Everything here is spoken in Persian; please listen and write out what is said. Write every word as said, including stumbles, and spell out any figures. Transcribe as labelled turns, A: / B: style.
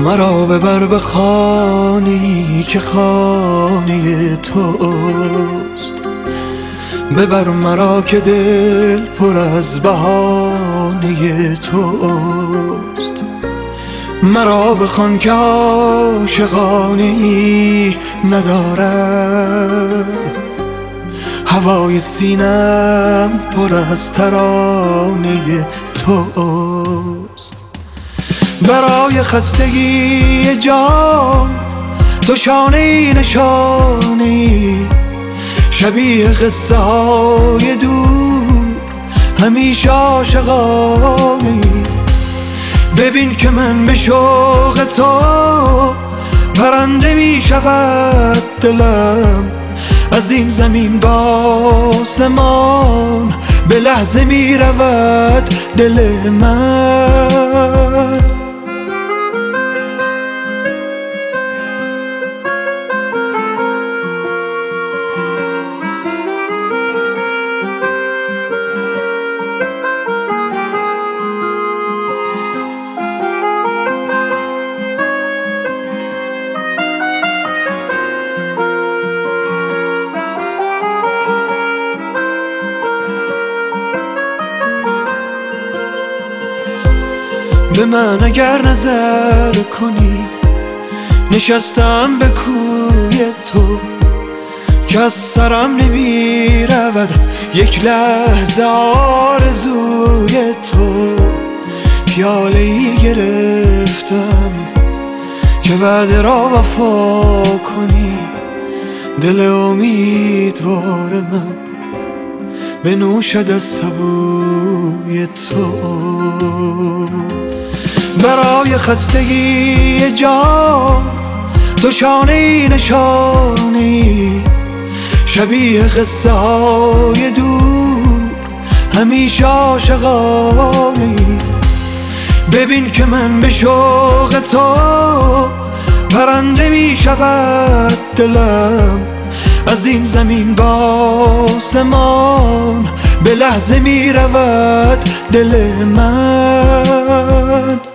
A: مرا ببر به خانه‌ای که خانه توست، ببر مرا که دل پر از بهانه توست. مرا بخوان که عاشقانه ای ندارم، هوای سینم پر از ترانه توست. برای خستگی جان تو شانه نشانی، شبیه قصه های دور همیشه عاشقانی. ببین که من به شوق تو پرنده می شود دلم، از این زمین با آسمان به لحظه می رود دل من. به من اگر نظر کنی، نشستم به کوی تو که از سرم نمی رود یک لحظه آرزوی تو. پیاله ای گرفتم که وعده را وفا کنی، دل امیدوار من بنوشد از سبوی تو. برای خستگی جان تو شانه نشانی، شبیه قصه های دور همیشه عاشقانی. ببین که من به شوق تو پرنده می شود دلم، از این زمین با آسمان به لحظه می رود دل من.